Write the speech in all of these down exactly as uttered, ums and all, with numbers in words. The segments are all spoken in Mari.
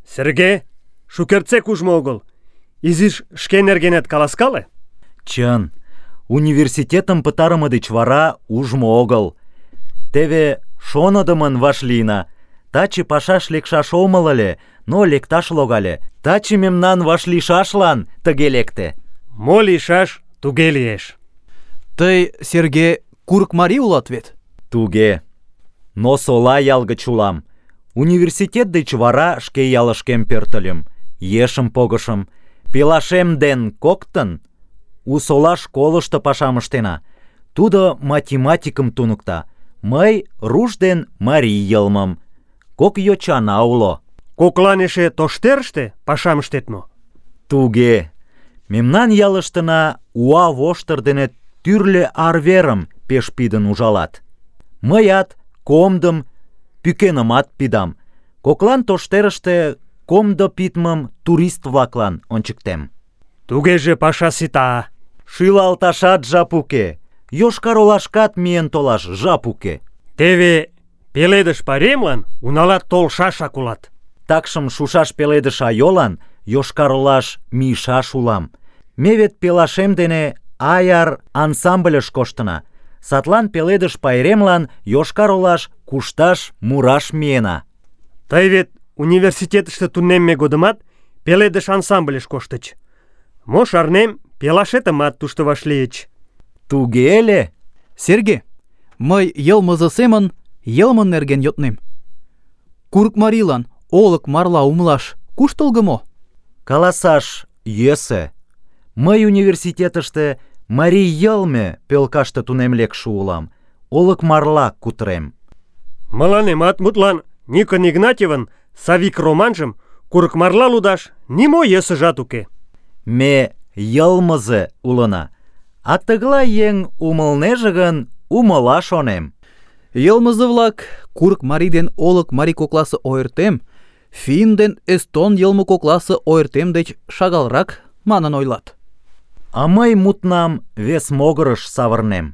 Серге, шукертсек ужмо огыл. Изиш шке нергенет каласкале? Чын, университетым пытарыме деч вара ужмо огыл. Теве шоныдымын вашлийна. Таче пашаш лекшаш омыл ыле, но лекташ логале. Таче мемнан вашлийшашлан тыге лекте. Мо лийшаш, туге лиеш. Тый, Серге, курык марий улат вет? Туге. Но сола ял гыч улам. Университет деч вара шке ялышкем пӧртыльым. Ешым погышым. Пелашем ден коктын у сола школышто пашам ыштена. Тудо математикым туныкта. Мый руш ден марий йылмым. Кок йочана уло. Коклан эше тоштерыште пашам ыштет мо? Туге. Мемнан ялыштына уа воштыр дене тӱрлӧ арверым пеш пидын ужалат. Мыят комдым, пӱкенымат пидам. Коклан тоштерыште комдо пидмым турист-влаклан ончыктем. Тугеже паша сита. Шӱлалташат жап уке. Йошкар-Олашкат миен толаш жап уке. Теве пеледыш пайремлан уналат толшашак улат. Такшым шушаш пеледыш айолан Йошкар-Олаш мийышаш улам. Ме вет пелашем дене аяр ансамбльыш коштына. Садлан пеледыш пайремлан Йошкар-Олаш кушташ, мураш миена. Тый вет университетыште тунемме годымат пеледыш ансамбльыш коштыч. Мо шарнем, пелашетымат тушто вашлийыч. Туге эле? Серге, мый йылмызы семын йылмын нерген йоднем. Курык марийлан олык марла умылаш куштылго мо? Каласаш йӧсӧ. Мый университетыште марий йылме пӧлкаште тунем лекше улам. Олык марла кутырем. Мыланемат, мутлан, Никон Игнатьевын Савик романжым курык марла лудаш нимо йӧсыжат уке. Ме йылмызе улына. А тыглай еҥ умылнеже гын, умыла шонем. Йылмызы-влак курык марий ден олык марий кокласе ойыртем, финн ден эстон йылме кокласе ойыртем деч шагалрак манын ойлат. А мый мутнам вес могырыш савырнем.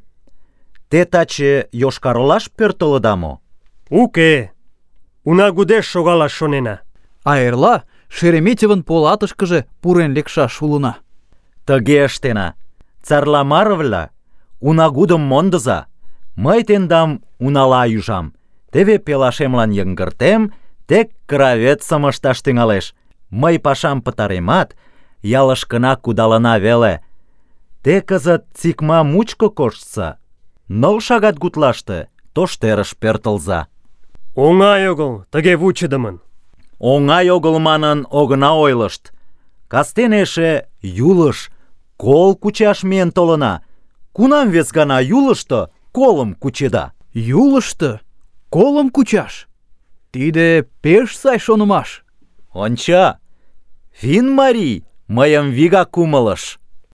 Те таче Йошкар-Олаш пӧртылыда мо? Уке. Унагудеш шогалаш шонена. А эрла Шереметьевын полатышкыже пурен лекшаш улына. Тыге ыштена. Царламарывла, унагудым мондыза. Мый тендам унала ӱжам. Теве пелашемлан йыҥгыртем, тек кравецым ышташ тӱҥалеш. Мый пашам пытаремат, ялышкына кудалына веле. Те кызыт цикма мучко коштса. Ныл шагат гутлаште тоштерыш пӧртылза. Оҥай огыл, тыге вучыдымын. Оҥай огыл манын огына ойлышт. Кастене эше Юлыш кол кучаш миен толына. Кунам вес гана Юлышто колым кучеда? Юлышто колым кучаш? Тиде пеш сай шонымаш. Онча, финн марий мыйым вигак умылыш.